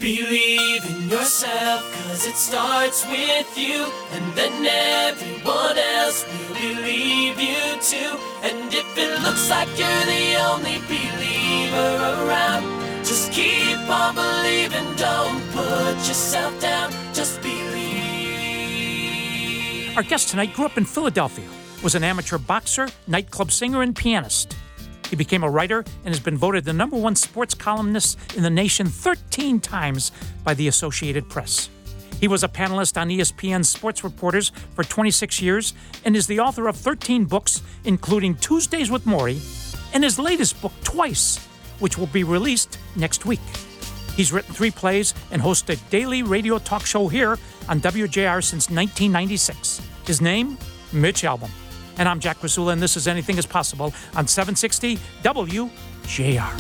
Believe in yourself, cause it starts with you, and then everyone else will believe you too. And if it looks like you're the only believer around, just keep on believing, don't put yourself down, just believe. Our guest tonight grew up in Philadelphia, was an amateur boxer, nightclub singer, and pianist. He became a writer and has been voted the #1 sports columnist in the nation 13 times by the Associated Press. He was a panelist on ESPN Sports Reporters for 26 years and is the author of 13 books, including Tuesdays with Maury and his latest book, Twice, which will be released next week. He's written 3 plays and hosted a daily radio talk show here on WJR since 1996. His name, Mitch Albom. And I'm Jack Krasula, and this is Anything is Possible on 760 WJR.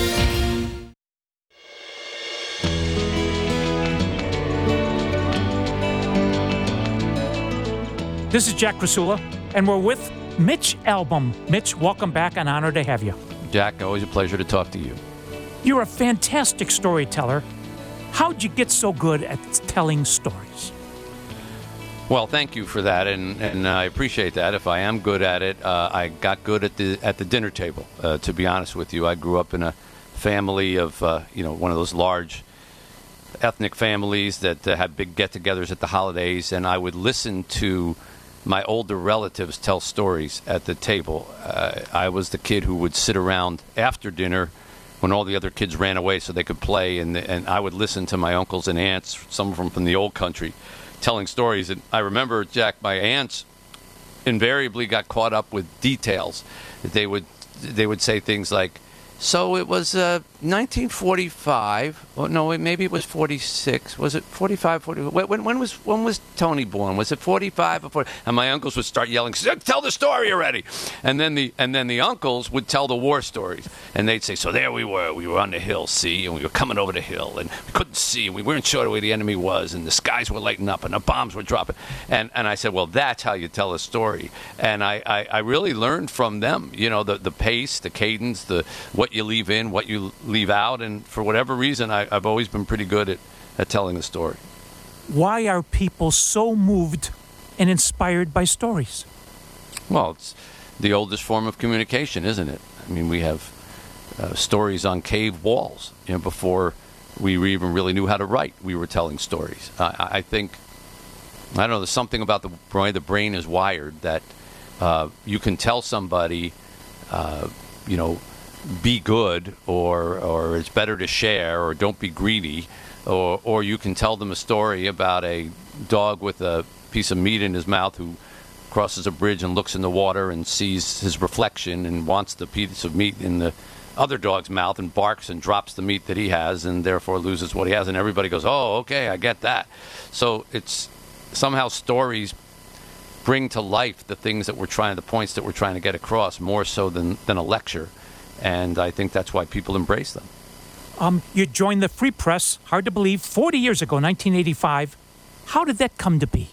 This is Jack Krasula, and we're with Mitch Albom. Mitch, welcome back, and honored to have you. Jack, always a pleasure to talk to you. You're a fantastic storyteller. How'd you get so good at telling stories? Well, thank you for that, and I appreciate that. If I am good at it, I got good at the dinner table. To be honest with you, I grew up in a family of one of those large ethnic families that had big get-togethers at the holidays, and I would listen to my older relatives tell stories at the table. I was the kid who would sit around after dinner when all the other kids ran away so they could play, and I would listen to my uncles and aunts, some of them from the old country, telling stories. And I remember, Jack, my aunts invariably got caught up with details. They would say things like, so it was 1945. Oh, no, maybe it was 46. Was it 45, 40? When was Tony born? Was it 45 or 40? And my uncles would start yelling, tell the story already. And then the uncles would tell the war stories. And they'd say, so there we were on the hill, see, and we were coming over the hill, and we couldn't see, and we weren't sure where the enemy was, and the skies were lighting up, and the bombs were dropping. And I said, well, that's how you tell a story. And I really learned from them, the pace, the cadence, what you leave in, what you leave out, and for whatever reason, I've always been pretty good at telling a story. Why are people so moved and inspired by stories? Well, it's the oldest form of communication, isn't it? I mean, we have stories on cave walls. Before we even really knew how to write, we were telling stories. I think, I don't know, there's something about the way the brain is wired that you can tell somebody, be good, or it's better to share, or don't be greedy, or you can tell them a story about a dog with a piece of meat in his mouth who crosses a bridge and looks in the water and sees his reflection and wants the piece of meat in the other dog's mouth and barks and drops the meat that he has and therefore loses what he has, and everybody goes, oh, okay, I get that. So it's somehow stories bring to life the points that we're trying to get across more so than a lecture. And I think that's why people embrace them. You joined the Free Press, hard to believe, 40 years ago, 1985. How did that come to be?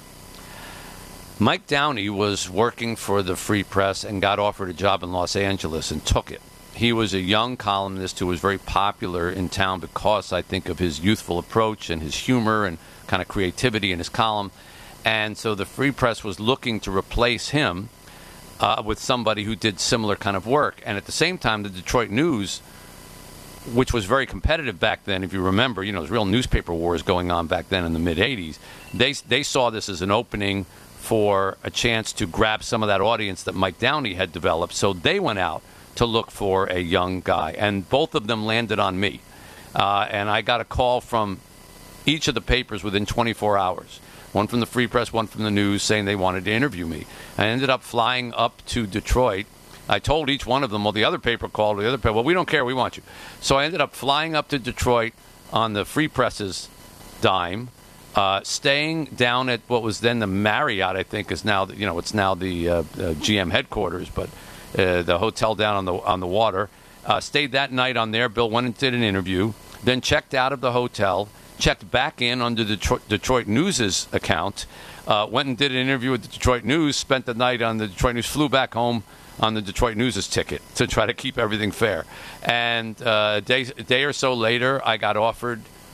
Mike Downey was working for the Free Press and got offered a job in Los Angeles and took it. He was a young columnist who was very popular in town because, I think, of his youthful approach and his humor and kind of creativity in his column. And so the Free Press was looking to replace him with somebody who did similar kind of work. And at the same time, the Detroit News, which was very competitive back then, if you remember, there was real newspaper wars going on back then in the mid-'80s. They saw this as an opening for a chance to grab some of that audience that Mike Downey had developed. So they went out to look for a young guy. And both of them landed on me. And I got a call from each of the papers within 24 hours. One from the Free Press, one from the News, saying they wanted to interview me. I ended up flying up to Detroit. I told each one of them, well, the other paper called, well, we don't care, we want you. So I ended up flying up to Detroit on the Free Press's dime, staying down at what was then the Marriott, I think, is now, it's now the GM headquarters, but the hotel down on the water. Stayed that night on there. Bill went and did an interview, then checked out of the hotel, checked back in under the Detroit News' account, went and did an interview with the Detroit News, spent the night on the Detroit News, flew back home on the Detroit News' ticket to try to keep everything fair. And a day or so later, I got offered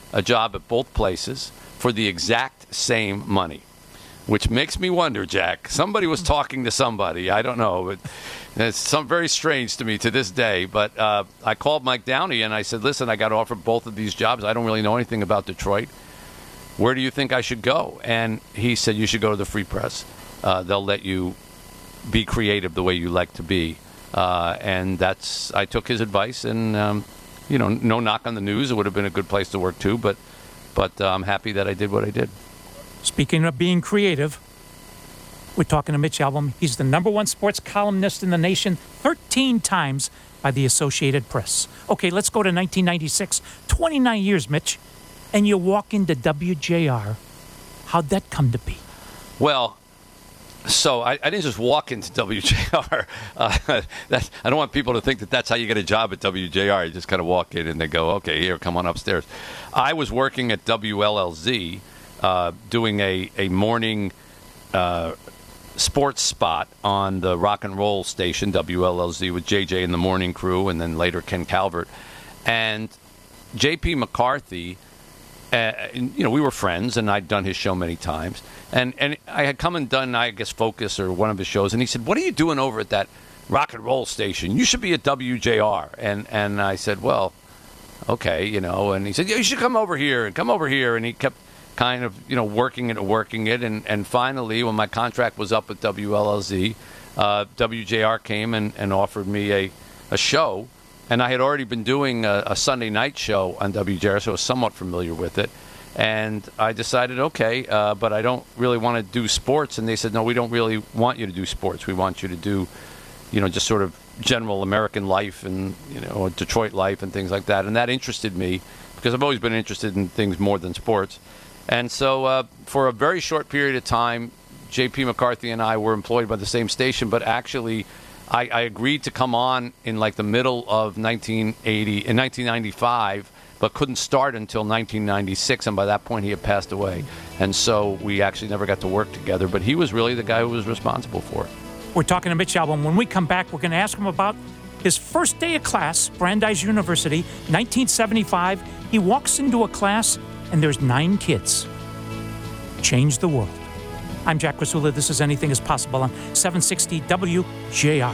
a job at both places for the exact same money, which makes me wonder, Jack. Somebody was talking to somebody. I don't know, but it's very strange to me to this day. But I called Mike Downey and I said, listen, I got offered both of these jobs. I don't really know anything about Detroit. Where do you think I should go? And he said, you should go to the Free Press. They'll let you be creative the way you like to be. And I took his advice, and no knock on the News. It would have been a good place to work too, but I'm happy that I did what I did. Speaking of being creative, we're talking to Mitch Albom. He's the #1 sports columnist in the nation 13 times by the Associated Press. Okay, let's go to 1996. 29 years, Mitch, and you walk into WJR. How'd that come to be? Well, so I didn't just walk into WJR. I don't want people to think that that's how you get a job at WJR. You just kind of walk in and they go, okay, here, come on upstairs. I was working at WLLZ doing a morning sports spot on the rock and roll station, WLLZ, with JJ and the morning crew, and then later Ken Calvert. And J.P. McCarthy, we were friends, and I'd done his show many times. And I had come and done, I guess, Focus or one of his shows, and he said, what are you doing over at that rock and roll station? You should be at WJR. And I said, well, okay, and he said, yeah, you should come over here, and he kept kind of, working it, and finally, when my contract was up with WLLZ, WJR came and offered me a show, and I had already been doing a Sunday night show on WJR, so I was somewhat familiar with it. And I decided, okay, but I don't really want to do sports. And they said, no, we don't really want you to do sports. We want you to do, just sort of general American life and, Detroit life and things like that. And that interested me because I've always been interested in things more than sports. And so for a very short period of time, J.P. McCarthy and I were employed by the same station, but actually I agreed to come on in like the middle of 1995, but couldn't start until 1996, and by that point he had passed away. And so we actually never got to work together, but he was really the guy who was responsible for it. We're talking to Mitch Albom. When we come back, we're going to ask him about his first day of class, Brandeis University, 1975. He walks into a class, and there's 9 kids. Change the world. I'm Jack Krasula. This is Anything is Possible on 760 WJR.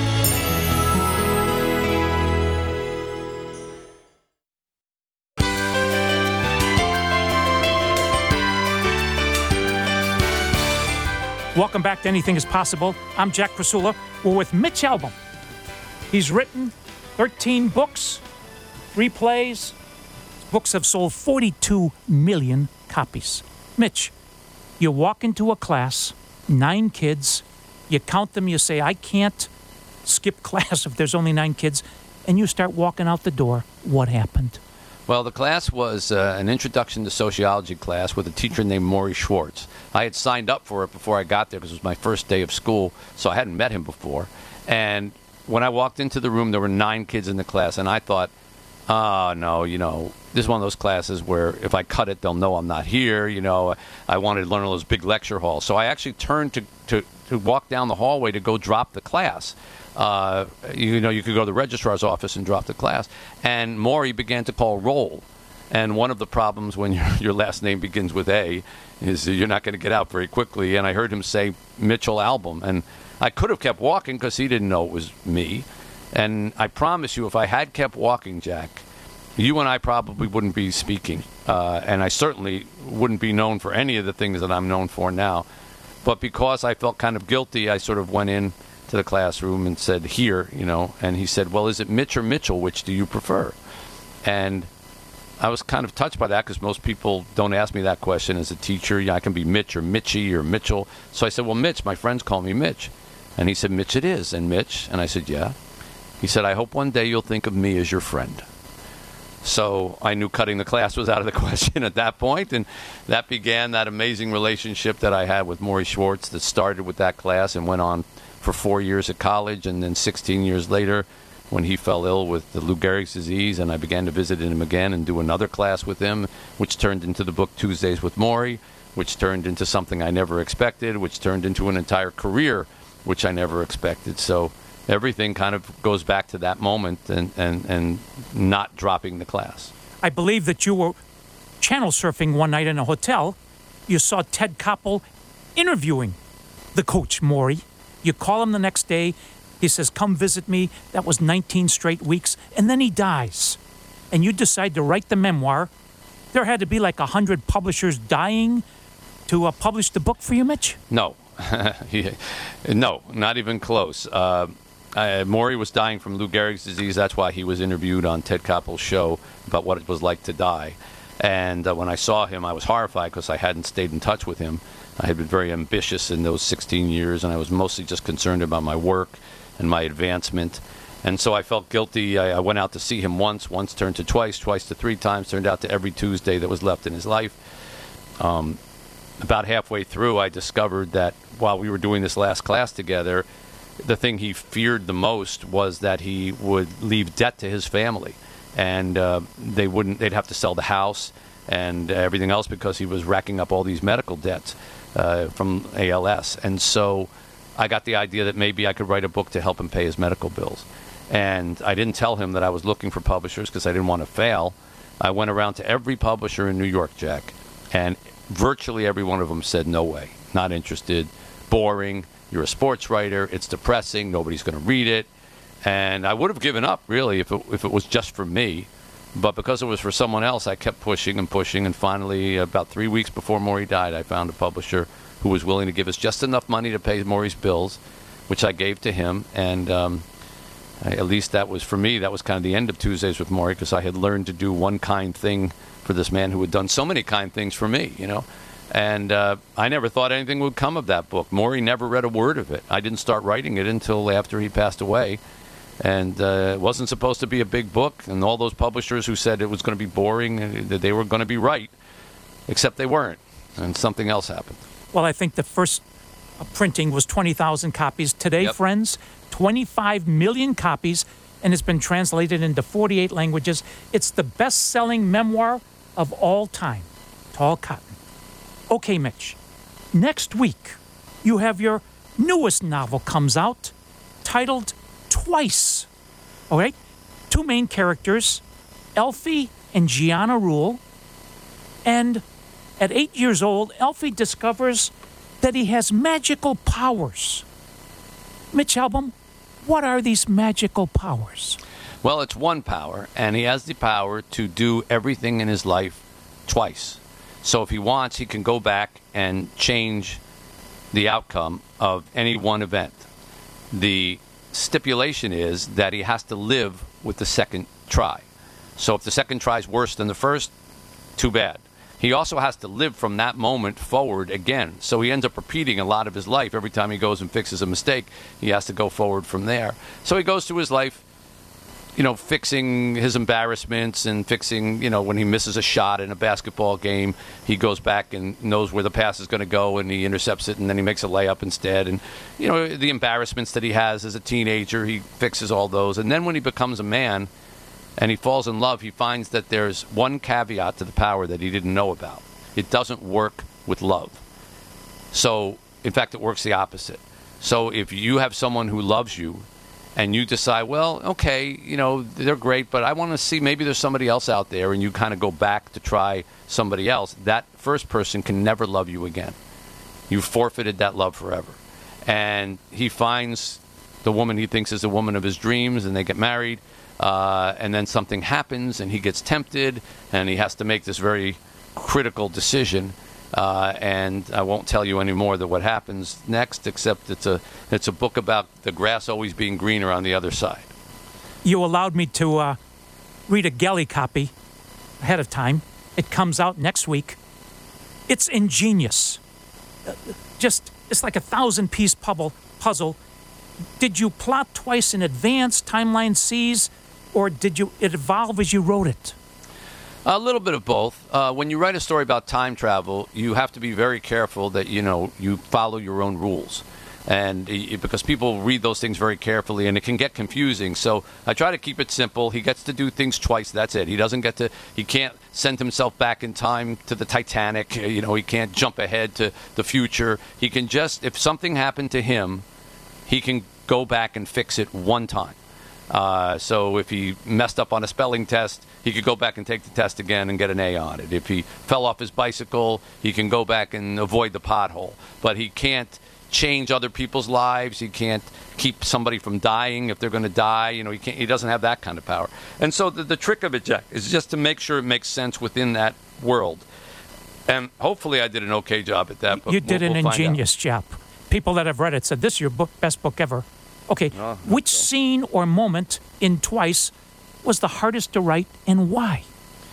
Welcome back to Anything is Possible. I'm Jack Krasula. We're with Mitch Albom. He's written 13 books, 3 plays. His books have sold 42 million copies. Mitch, you walk into a class, 9 kids, you count them, you say, I can't skip class if there's only 9 kids, and you start walking out the door. What happened? Well, the class was an introduction to sociology class with a teacher named Maury Schwartz. I had signed up for it before I got there because it was my first day of school, so I hadn't met him before. And when I walked into the room, there were 9 kids in the class, and I thought, oh, no, this is one of those classes where if I cut it, they'll know I'm not here. I wanted to learn all those big lecture halls. So I actually turned to walk down the hallway to go drop the class. You could go to the registrar's office and drop the class. And Maury began to call roll. And one of the problems when your last name begins with A is you're not going to get out very quickly. And I heard him say Mitchell Albom. And I could have kept walking because he didn't know it was me. And I promise you, if I had kept walking, Jack, you and I probably wouldn't be speaking. And I certainly wouldn't be known for any of the things that I'm known for now. But because I felt kind of guilty, I sort of went in to the classroom and said, here, and he said, well, is it Mitch or Mitchell? Which do you prefer? And I was kind of touched by that because most people don't ask me that question as a teacher. I can be Mitch or Mitchie or Mitchell. So I said, well, Mitch, my friends call me Mitch. And he said, Mitch it is. And Mitch? And I said, yeah. He said, I hope one day you'll think of me as your friend. So I knew cutting the class was out of the question at that point, and that began that amazing relationship that I had with Maury Schwartz that started with that class and went on for 4 years at college, and then 16 years later when he fell ill with the Lou Gehrig's disease, and I began to visit him again and do another class with him, which turned into the book Tuesdays with Maury, which turned into something I never expected, which turned into an entire career, which I never expected. So everything kind of goes back to that moment and not dropping the class. I believe that you were channel surfing one night in a hotel. You saw Ted Koppel interviewing the coach, Maury. You call him the next day. He says, come visit me. That was 19 straight weeks. And then he dies. And you decide to write the memoir. There had to be like 100 publishers dying to publish the book for you, Mitch? No. No, not even close. Maury was dying from Lou Gehrig's disease. That's why he was interviewed on Ted Koppel's show about what it was like to die. And when I saw him, I was horrified because I hadn't stayed in touch with him. I had been very ambitious in those 16 years, and I was mostly just concerned about my work and my advancement. And so I felt guilty. I went out to see him once turned to twice to three times, turned out to every Tuesday that was left in his life. About halfway through, I discovered that while we were doing this last class together, the thing he feared the most was that he would leave debt to his family. And they'd have to sell the house and everything else because he was racking up all these medical debts from ALS. And so I got the idea that maybe I could write a book to help him pay his medical bills. And I didn't tell him that I was looking for publishers because I didn't want to fail. I went around to every publisher in New York, Jack, and virtually every one of them said, no way, not interested, boring, you're a sports writer, it's depressing, nobody's going to read it. And I would have given up, really, if it was just for me. But because it was for someone else, I kept pushing, and finally, about 3 weeks before Maury died, I found a publisher who was willing to give us just enough money to pay Maury's bills, which I gave to him. And at least that was, for me, that was kind of the end of Tuesdays with Maury, because I had learned to do one kind thing for this man who had done so many kind things for me, you know. And I never thought anything would come of that book. Maury never read a word of it. I didn't start writing it until after he passed away. And it wasn't supposed to be a big book. And all those publishers who said it was going to be boring, that they were going to be right, except they weren't. And something else happened. Well, I think the first printing was 20,000 copies. Today, Yep. friends, 25 million copies, and it's been translated into 48 languages. It's the best-selling memoir of all time. Tall Cotton. Okay, Mitch. Next week, you have your newest novel comes out, titled Twice. All right? Two main characters, Elfie and Gianna Rule. And at 8 years old, Elfie discovers that he has magical powers. Mitch Albom, what are these magical powers? Well, it's one power, and he has the power to do everything in his life twice. So if he wants, he can go back and change the outcome of any one event. The stipulation is that he has to live with the second try. So if the second try is worse than the first, too bad. He also has to live from that moment forward again. So he ends up repeating a lot of his life. Every time he goes and fixes a mistake, he has to go forward from there. So he goes through his life, you know, fixing his embarrassments and fixing, you know, when he misses a shot in a basketball game, he goes back and knows where the pass is going to go and he intercepts it and then he makes a layup instead. And, you know, the embarrassments that he has as a teenager, he fixes all those. And then when he becomes a man and he falls in love, he finds that there's one caveat to the power that he didn't know about. It doesn't work with love. So, in fact, it works the opposite. So if you have someone who loves you, and you decide, well, okay, you know, they're great, but I want to see maybe there's somebody else out there, and you kind of go back to try somebody else, that first person can never love you again. You forfeited that love forever. And he finds the woman he thinks is the woman of his dreams, and they get married, and then something happens, and he gets tempted, and he has to make this very critical decision. And I won't tell you any more than what happens next, except it's a book about the grass always being greener on the other side. You allowed me to read a Gelly copy ahead of time. It comes out next week. It's ingenious. It's like a 1,000-piece puzzle. Did you plot twice in advance, timeline C's, or did it evolve as you wrote it? A little bit of both. When you write a story about time travel, you have to be very careful that, you know, you follow your own rules. And because people read those things very carefully, and it can get confusing. So I try to keep it simple. He gets to do things twice. That's it. He can't send himself back in time to the Titanic. You know, he can't jump ahead to the future. He can just, if something happened to him, he can go back and fix it one time. So if he messed up on a spelling test, he could go back and take the test again and get an A on it. If he fell off his bicycle, he can go back and avoid the pothole. But he can't change other people's lives. He can't keep somebody from dying if they're going to die. He doesn't have that kind of power. And so the trick of it, Jack, is just to make sure it makes sense within that world. And hopefully I did an okay job at that. But you did an ingenious job. People that have read it said, this is your best book ever. Okay, which scene or moment in Twice was the hardest to write, and why?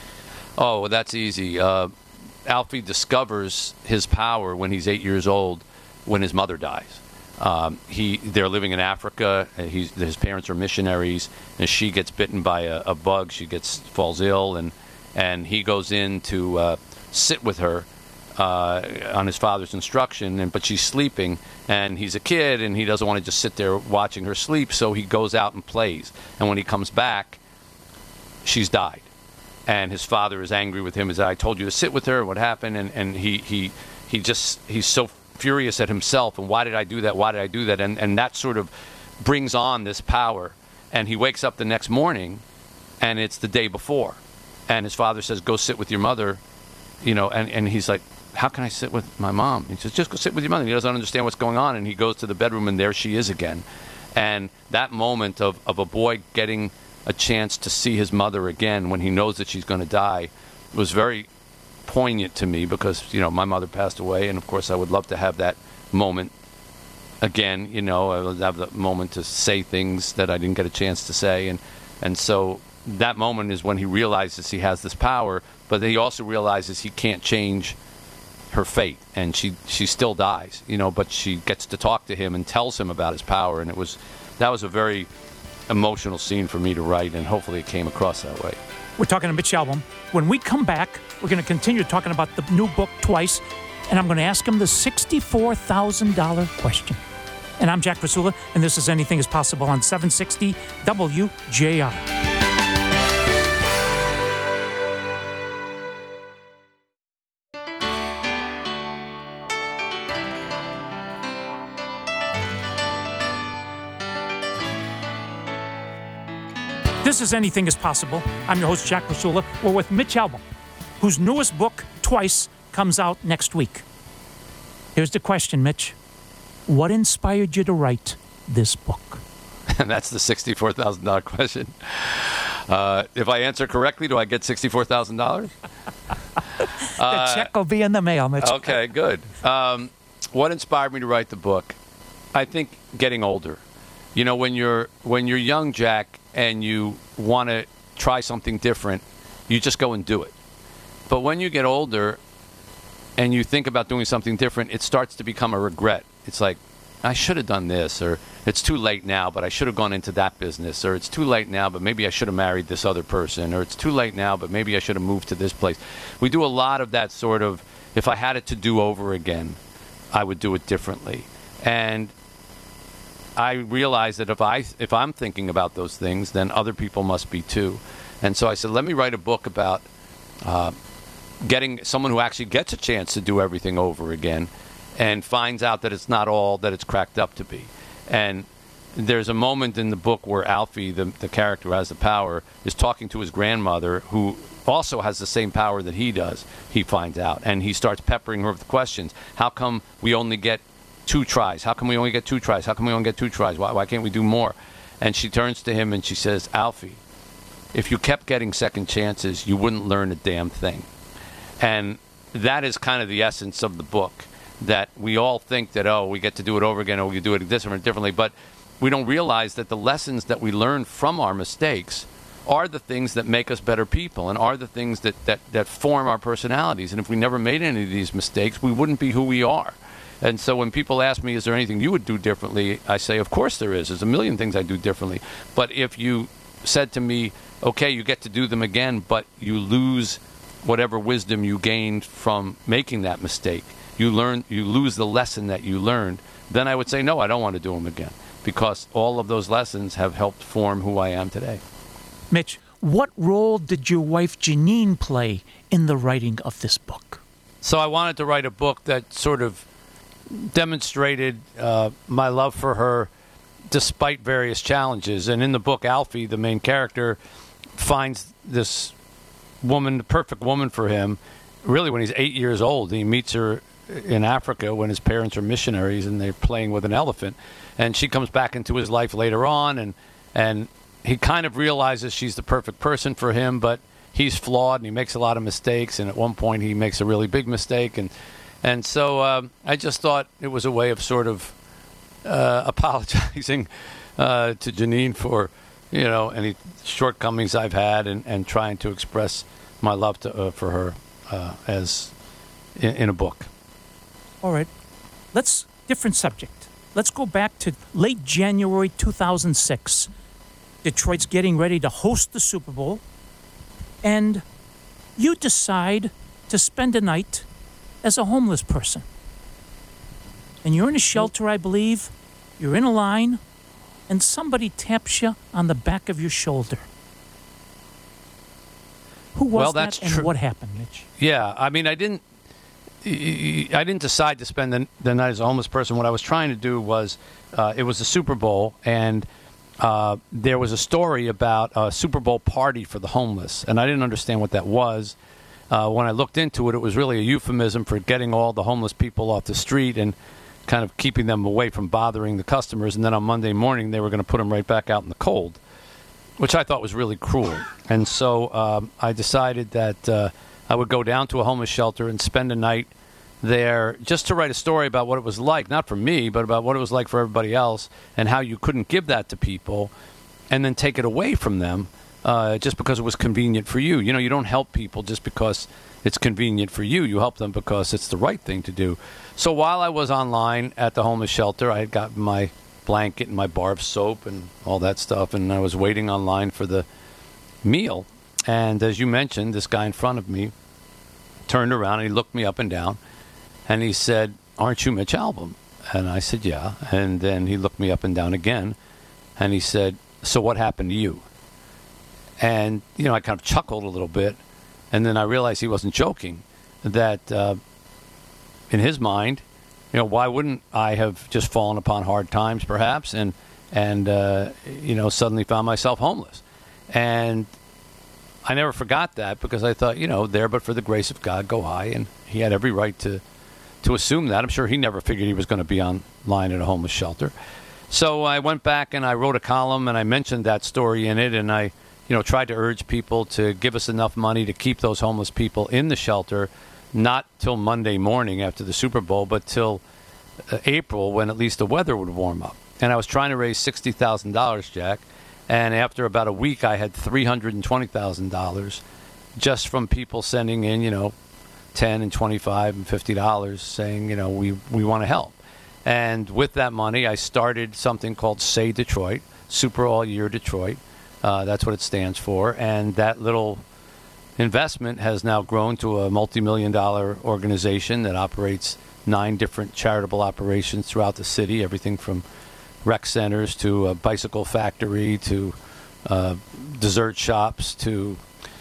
Oh, well, that's easy. Alfie discovers his power when he's 8 years old, when his mother dies. They're living in Africa. His parents are missionaries, and she gets bitten by a bug. She falls ill, and he goes in to sit with her on his father's instruction, but she's sleeping, and he's a kid, and he doesn't want to just sit there watching her sleep, so he goes out and plays. And when he comes back, she's died. And his father is angry with him. He said, I told you to sit with her. What happened? And he's so furious at himself. And why did I do that? Why did I do that? And that sort of brings on this power. And he wakes up the next morning, and it's the day before. And his father says, go sit with your mother. And he's like, how can I sit with my mom? He says, just go sit with your mother. He doesn't understand what's going on. And he goes to the bedroom, and there she is again. And that moment of a boy getting a chance to see his mother again when he knows that she's going to die was very poignant to me, because my mother passed away, and of course I would love to have that moment again. I would have the moment to say things that I didn't get a chance to say, and so that moment is when he realizes he has this power, but he also realizes he can't change her fate, and she still dies, but she gets to talk to him and tells him about his power, and that was a very emotional scene for me to write, and hopefully it came across that way. We're talking to Mitch Albom. When we come back, we're going to continue talking about the new book, Twice, and I'm going to ask him the $64,000 question. And I'm Jack Krasula, and this is Anything is Possible on 760 WJR. This is Anything is Possible. I'm your host, Jack Krasula. We're with Mitch Albom, whose newest book, Twice, comes out next week. Here's the question, Mitch. What inspired you to write this book? And that's the $64,000 question. If I answer correctly, do I get $64,000? The check will be in the mail, Mitch. Okay, good. What inspired me to write the book? I think getting older. When you're young, Jack, and you want to try something different, you just go and do it. But when you get older and you think about doing something different, it starts to become a regret. It's like, I should have done this, or it's too late now, but I should have gone into that business, or it's too late now, but maybe I should have married this other person, or it's too late now, but maybe I should have moved to this place. We do a lot of that sort of, if I had it to do over again, I would do it differently. And I realize that if I'm thinking about those things, then other people must be too. And so I said, let me write a book about getting someone who actually gets a chance to do everything over again and finds out that it's not all that it's cracked up to be. And there's a moment in the book where Alfie, the character who has the power, is talking to his grandmother, who also has the same power that he does, he finds out. And he starts peppering her with questions. How come we only get 2 tries? How come we only get 2 tries? How come we only get 2 tries? Why can't we do more? And she turns to him and she says, Alfie, if you kept getting second chances, you wouldn't learn a damn thing. And that is kind of the essence of the book, that we all think that, we get to do it over again, or we can do it differently, but we don't realize that the lessons that we learn from our mistakes are the things that make us better people, and are the things that form our personalities. And if we never made any of these mistakes, we wouldn't be who we are. And so when people ask me, is there anything you would do differently? I say, of course there is. There's a million things I do differently. But if you said to me, okay, you get to do them again, but you lose whatever wisdom you gained from making that mistake, you lose the lesson that you learned, then I would say, no, I don't want to do them again, because all of those lessons have helped form who I am today. Mitch, what role did your wife Janine play in the writing of this book? So I wanted to write a book that sort of demonstrated my love for her despite various challenges. And in the book, Alfie, the main character, finds this woman, the perfect woman for him, really when he's 8 years old. He meets her in Africa when his parents are missionaries and they're playing with an elephant. And she comes back into his life later on, and he kind of realizes she's the perfect person for him, but he's flawed and he makes a lot of mistakes, and at one point he makes a really big mistake. And so I just thought it was a way of sort of apologizing to Janine for, any shortcomings I've had, and trying to express my love for her as in a book. All right. Different subject. Let's go back to late January 2006. Detroit's getting ready to host the Super Bowl, and you decide to spend a night as a homeless person. And you're in a shelter, I believe. You're in a line, and somebody taps you on the back of your shoulder. Who was that, and what happened, Mitch? Yeah, I mean, I didn't decide to spend the night as a homeless person. What I was trying to do was, it was the Super Bowl, and there was a story about a Super Bowl party for the homeless, and I didn't understand what that was. When I looked into it, it was really a euphemism for getting all the homeless people off the street and kind of keeping them away from bothering the customers, and then on Monday morning they were going to put them right back out in the cold, which I thought was really cruel. And so I decided that I would go down to a homeless shelter and spend a night there just to write a story about what it was like, not for me, but about what it was like for everybody else, and how you couldn't give that to people and then take it away from them just because it was convenient for you. You don't help people just because it's convenient for you. You help them because it's the right thing to do. So while I was online at the homeless shelter, I had gotten my blanket and my bar of soap and all that stuff, and I was waiting online for the meal. And as you mentioned, this guy in front of me turned around and he looked me up and down, and he said, "Aren't you Mitch Albom?" And I said, "Yeah." And then he looked me up and down again, and he said, "So what happened to you?" And, I kind of chuckled a little bit, and then I realized he wasn't joking, that in his mind, why wouldn't I have just fallen upon hard times, perhaps, and suddenly found myself homeless. And I never forgot that, because I thought, there but for the grace of God go I, and he had every right to assume that. I'm sure he never figured he was going to be online at a homeless shelter. So I went back and I wrote a column, and I mentioned that story in it, and I tried to urge people to give us enough money to keep those homeless people in the shelter, not till Monday morning after the Super Bowl, but till April, when at least the weather would warm up. And I was trying to raise $60,000, Jack, and after about a week, I had $320,000 just from people sending in, $10 and $25 and $50, saying, we want to help. And with that money, I started something called Say Detroit, Super All Year Detroit. That's what it stands for. And that little investment has now grown to a multi-million-dollar organization that operates 9 different charitable operations throughout the city, everything from rec centers to a bicycle factory to dessert shops to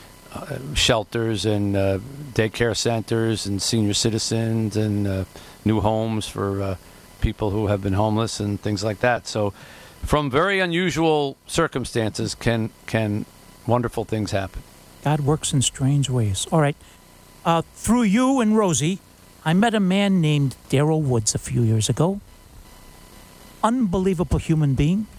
shelters and daycare centers and senior citizens and new homes for people who have been homeless and things like that. So from very unusual circumstances can wonderful things happen. God works in strange ways. All right. Through you and Rosie, I met a man named Daryl Woods a few years ago. Unbelievable human being.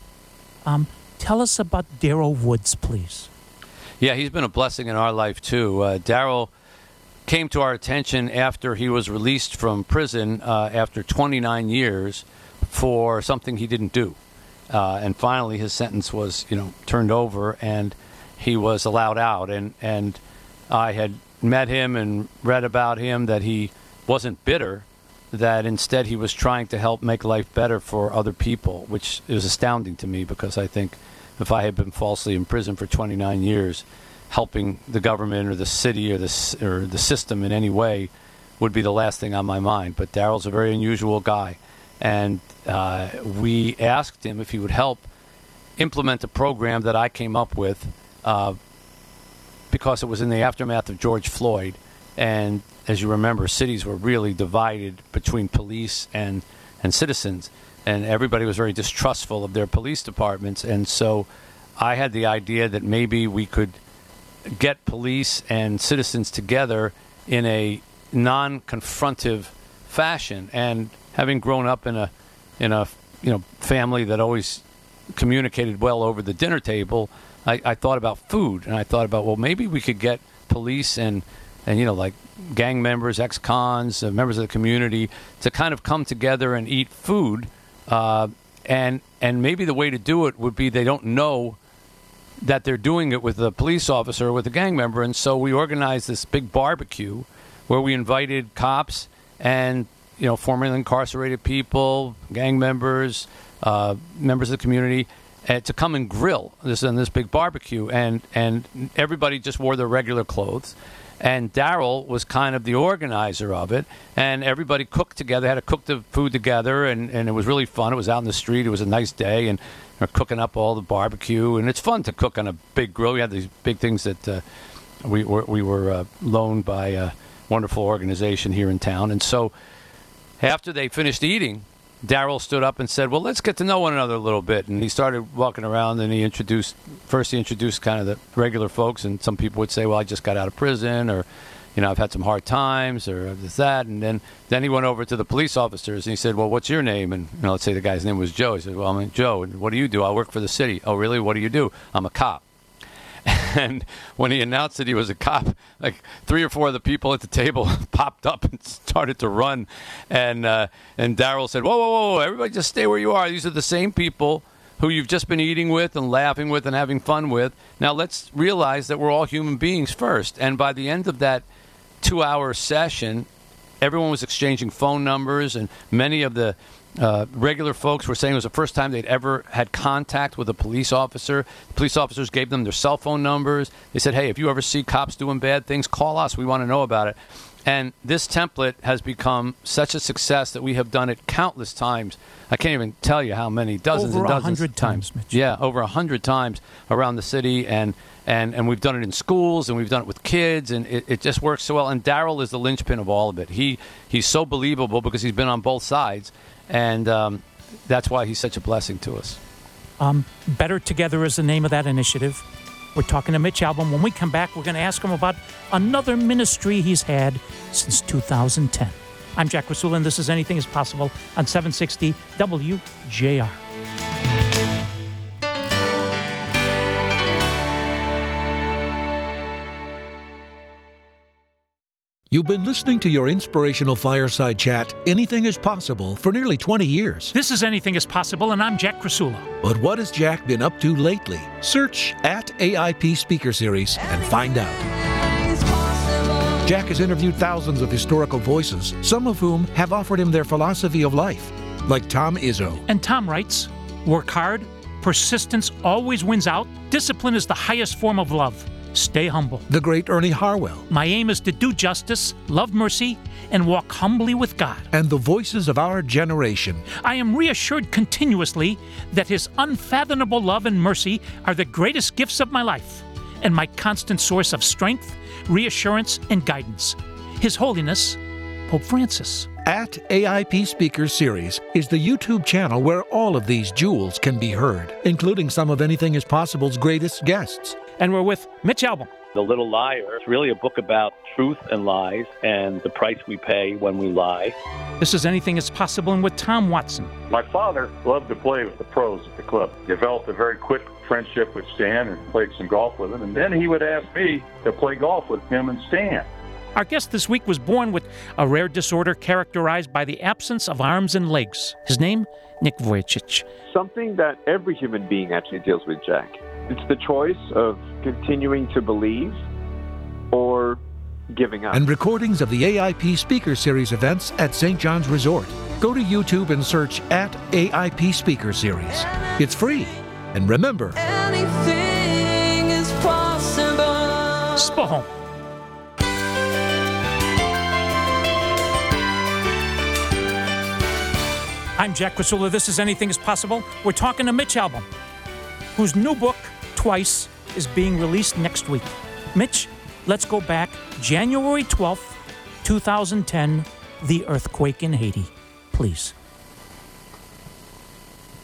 Tell us about Daryl Woods, please. Yeah, he's been a blessing in our life, too. Daryl came to our attention after he was released from prison after 29 years for something he didn't do. And finally, his sentence was, turned over, and he was allowed out. And I had met him and read about him, that he wasn't bitter, that instead he was trying to help make life better for other people, which is astounding to me, because I think if I had been falsely imprisoned for 29 years, helping the government or the city or the system in any way would be the last thing on my mind. But Daryl's a very unusual guy, and we asked him if he would help implement a program that I came up with because it was in the aftermath of George Floyd. And as you remember, cities were really divided between police and citizens. and everybody was very distrustful of their police departments. And so I had the idea that maybe we could get police and citizens together in a non-confrontive fashion. And having grown up in a family that always communicated well over the dinner table, I thought about food, and I thought about, well, maybe we could get police and like gang members, ex-cons, members of the community to kind of come together and eat food. And maybe the way to do it would be they don't know that they're doing it with a police officer or with a gang member. And so we organized this big barbecue where we invited cops and, formerly incarcerated people, gang members, members of the community, to come and grill this big barbecue. And everybody just wore their regular clothes. And Daryl was kind of the organizer of it. And everybody cooked together, had to cook the food together. And it was really fun. It was out in the street. It was a nice day. And we're cooking up all the barbecue. And it's fun to cook on a big grill. We had these big things that we were loaned by a wonderful organization here in town. And so after they finished eating, Daryl stood up and said, well, let's get to know one another a little bit. And he started walking around, and he introduced kind of the regular folks. And some people would say, well, I just got out of prison, or, I've had some hard times, or this, that. And then he went over to the police officers, and he said, well, what's your name? And, let's say the guy's name was Joe. He said, well, I'm Joe. And what do you do? I work for the city. Oh, really? What do you do? I'm a cop. And when he announced that he was a cop, like 3 or 4 of the people at the table popped up and started to run. And Daryl said, whoa, everybody just stay where you are. These are the same people who you've just been eating with and laughing with and having fun with. Now let's realize that we're all human beings first. And by the end of that 2-hour session, everyone was exchanging phone numbers, and many of the regular folks were saying it was the first time they'd ever had contact with a police officer. The police officers gave them their cell phone numbers. They said, hey, if you ever see cops doing bad things, call us. We want to know about it. And this template has become such a success that we have done it countless times. I can't even tell you how many, dozens over and dozens 100 times, Mitch. Yeah, over 100 times around the city, and we've done it in schools, and we've done it with kids, and it just works so well. And Daryl is the linchpin of all of it. He's so believable because he's been on both sides, and that's why he's such a blessing to us. Better Together is the name of that initiative. We're talking to Mitch Albom. When we come back, we're going to ask him about another ministry he's had since 2010. I'm Jack Rasula, and this is Anything is Possible on 760 WJR. You've been listening to your inspirational fireside chat, Anything is Possible, for nearly 20 years. This is Anything is Possible, and I'm Jack Rasula. But what has Jack been up to lately? Search @AIP Speaker Series and find out. Jack has interviewed thousands of historical voices, some of whom have offered him their philosophy of life, like Tom Izzo. And Tom writes, work hard, persistence always wins out, discipline is the highest form of love. Stay humble. The great Ernie Harwell. My aim is to do justice, love mercy, and walk humbly with God. And the voices of our generation. I am reassured continuously that His unfathomable love and mercy are the greatest gifts of my life and my constant source of strength, reassurance, and guidance. His Holiness, Pope Francis. @AIP Speaker Series is the YouTube channel where all of these jewels can be heard, including some of Anything is Possible's greatest guests. And we're with Mitch Albom. The Little Liar is really a book about truth and lies and the price we pay when we lie. This is Anything is Possible, and with Tom Watson. My father loved to play with the pros at the club. Developed a very quick friendship with Stan and played some golf with him. And then he would ask me to play golf with him and Stan. Our guest this week was born with a rare disorder characterized by the absence of arms and legs. His name, Nick Vujicic. Something that every human being actually deals with, Jack. It's the choice of continuing to believe or giving up. And recordings of the AIP Speaker Series events at St. John's Resort. Go to YouTube and search @AIP Speaker Series. It's free. And remember, Anything is possible. Spohom. I'm Jack Rasula. This is Anything is Possible. We're talking to Mitch Albom, whose new book, Twice, is being released next week. Mitch, let's go back January 12th, 2010, the earthquake in Haiti. Please.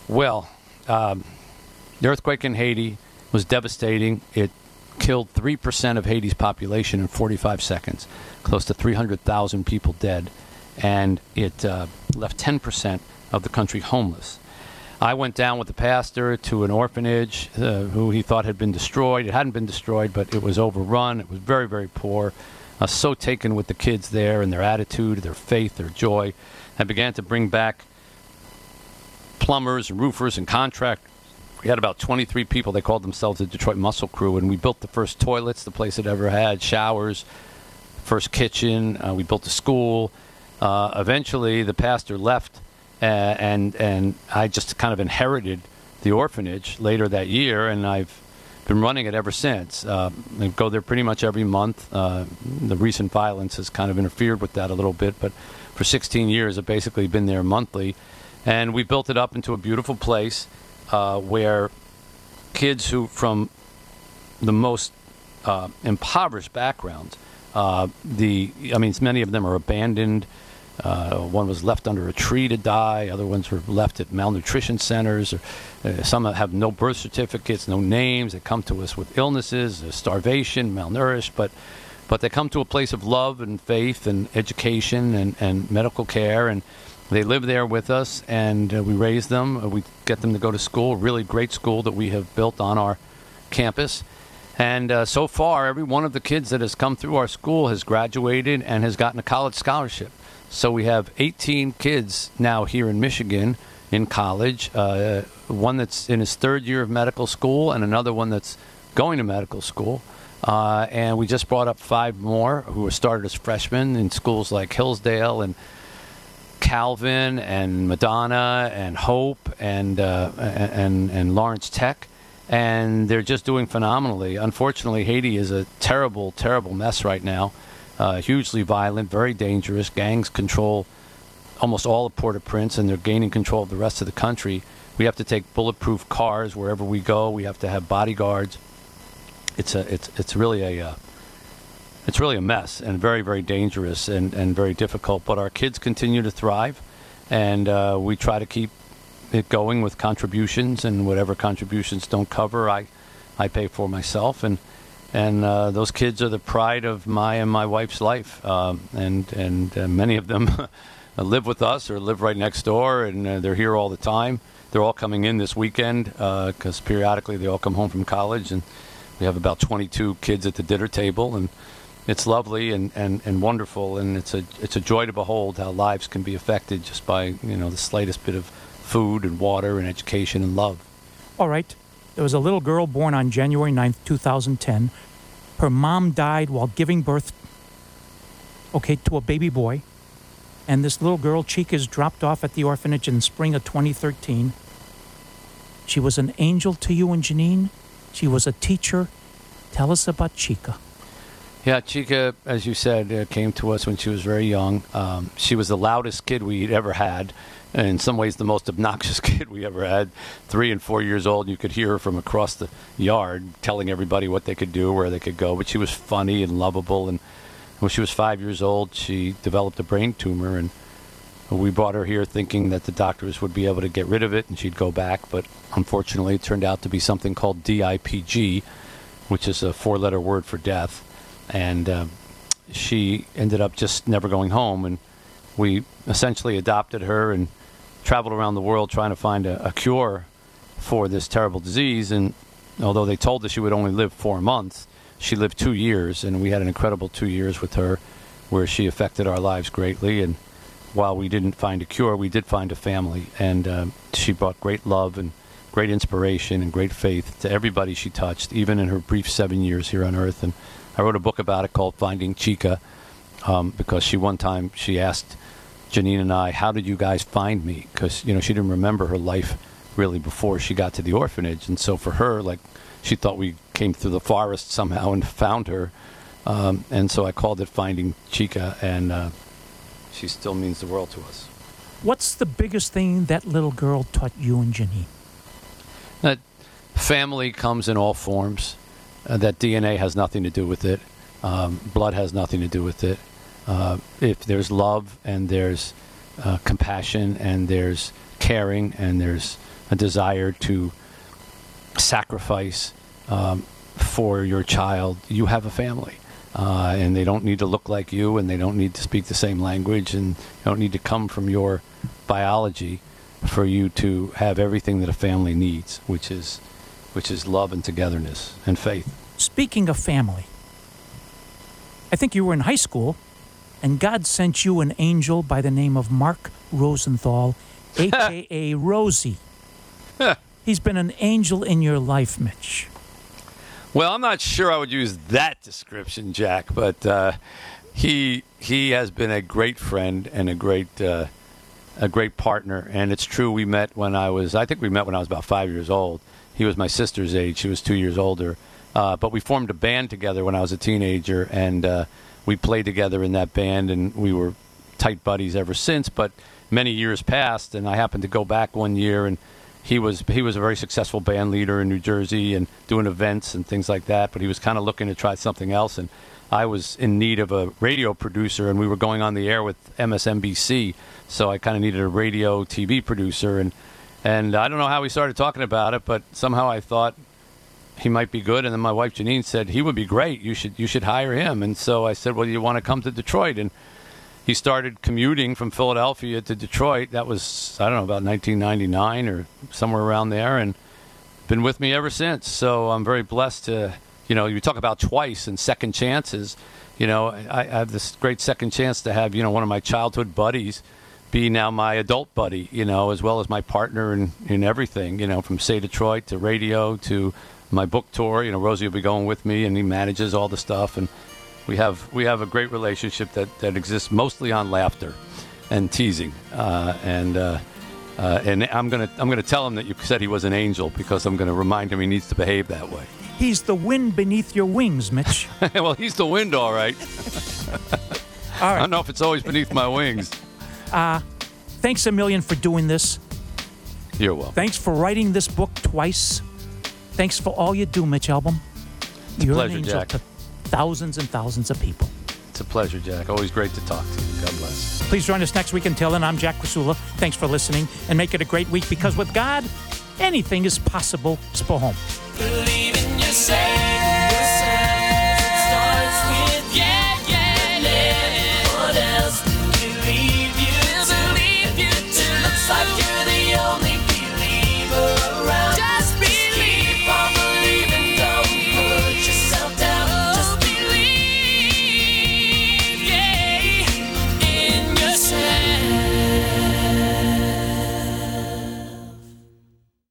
Well, the earthquake in Haiti was devastating. It killed 3% of Haiti's population in 45 seconds, close to 300,000 people dead, and it left 10% of the country homeless. I went down with the pastor to an orphanage who he thought had been destroyed. It hadn't been destroyed, but it was overrun. It was very, very poor. I was so taken with the kids there and their attitude, their faith, their joy. I began to bring back plumbers and roofers and contractors. We had about 23 people. They called themselves the Detroit Muscle Crew, and we built the first toilets the place had ever had, showers, first kitchen. We built a school. Eventually, the pastor left, and I just kind of inherited the orphanage later that year, and I've been running it ever since. I go there pretty much every month. The recent violence has kind of interfered with that a little bit, but for 16 years, I've basically been there monthly. And we built it up into a beautiful place where kids who from the most impoverished backgrounds, many of them are abandoned. One was left under a tree to die. Other ones were left at malnutrition centers. Some have no birth certificates, no names. They come to us with illnesses, starvation, malnourished, but they come to a place of love and faith and education and medical care, and they live there with us, and we raise them. We get them to go to school, a really great school that we have built on our campus. And so far, every one of the kids that has come through our school has graduated and has gotten a college scholarship. So we have 18 kids now here in Michigan in college, one that's in his third year of medical school and another one that's going to medical school. And we just brought up 5 more who were started as freshmen in schools like Hillsdale and Calvin and Madonna and Hope and Lawrence Tech, and they're just doing phenomenally. Unfortunately, Haiti is a terrible, terrible mess right now. Hugely violent, very dangerous. Gangs control almost all of Port-au-Prince, and they're gaining control of the rest of the country. We have to take bulletproof cars wherever we go. We have to have bodyguards. It's really a mess and very, very dangerous and very difficult. But our kids continue to thrive, and we try to keep it going with contributions, and whatever contributions don't cover, I pay for myself. And those kids are the pride of my and my wife's life. And many of them live with us or live right next door, and they're here all the time. They're all coming in this weekend because periodically they all come home from college, and we have about 22 kids at the dinner table, and it's lovely and wonderful, and it's a joy to behold how lives can be affected just by the slightest bit of food and water and education and love. All right. There was a little girl born on January 9th, 2010. Her mom died while giving birth, to a baby boy. And this little girl, Chica, is dropped off at the orphanage in spring of 2013. She was an angel to you and Janine. She was a teacher. Tell us about Chica. Yeah, Chica, as you said, came to us when she was very young. She was the loudest kid we'd ever had, and in some ways the most obnoxious kid we ever had. 3 and 4 years old, you could hear her from across the yard telling everybody what they could do, where they could go. But she was funny and lovable, and when she was 5 years old, she developed a brain tumor, and we brought her here thinking that the doctors would be able to get rid of it and she'd go back. But unfortunately, it turned out to be something called DIPG, which is a 4-letter word for death. And she ended up just never going home, and we essentially adopted her and traveled around the world trying to find a cure for this terrible disease. And although they told us she would only live 4 months, she lived 2 years, and we had an incredible 2 years with her where she affected our lives greatly. And while we didn't find a cure, we did find a family, and she brought great love and great inspiration and great faith to everybody she touched, even in her brief 7 years here on Earth. And I wrote a book about it called Finding Chica, because one time she asked Janine and I, how did you guys find me? Because, she didn't remember her life really before she got to the orphanage. And so for her, she thought we came through the forest somehow and found her. And so I called it Finding Chica, and she still means the world to us. What's the biggest thing that little girl taught you and Janine? That family comes in all forms. That DNA has nothing to do with it. Blood has nothing to do with it. If there's love and there's compassion and there's caring and there's a desire to sacrifice for your child, you have a family. And they don't need to look like you, and they don't need to speak the same language, and they don't need to come from your biology for you to have everything that a family needs, which is love and togetherness and faith. Speaking of family, I think you were in high school, and God sent you an angel by the name of Mark Rosenthal, a.k.a. Rosie. He's been an angel in your life, Mitch. Well, I'm not sure I would use that description, Jack, but he has been a great friend and a great partner. And it's true, we met when I think we met when I was about 5 years old. He was my sister's age. She was 2 years older. But we formed a band together when I was a teenager, and we played together in that band, and we were tight buddies ever since. But many years passed, and I happened to go back one year, and he was a very successful band leader in New Jersey and doing events and things like that, but he was kind of looking to try something else, and I was in need of a radio producer, and we were going on the air with MSNBC, so I kind of needed a radio TV producer, and I don't know how we started talking about it, but somehow I thought he might be good, and then my wife Janine said, he would be great, you should hire him, and so I said, well, you want to come to Detroit? And he started commuting from Philadelphia to Detroit. That was, I don't know, about 1999 or somewhere around there, and been with me ever since. So I'm very blessed to, you talk about twice and second chances. I have this great second chance to have, one of my childhood buddies be now my adult buddy, as well as my partner in everything, from Say Detroit to radio to my book tour. Rosie will be going with me, and he manages all the stuff, and we have a great relationship that exists mostly on laughter and teasing, and I'm gonna tell him that you said he was an angel, because I'm gonna remind him he needs to behave that way. He's the wind beneath your wings, Mitch. Well, he's the wind, all right. All right. I don't know if it's always beneath my wings. Thanks a million for doing this. You're welcome. Thanks for writing this book twice. Thanks for all you do, Mitch Albom. It's a pleasure, Jack. To thousands and thousands of people. It's a pleasure, Jack. Always great to talk to you. God bless. Please join us next week. Until then, I'm Jack Krasula. Thanks for listening, and make it a great week, because with God, anything is possible. Spahome.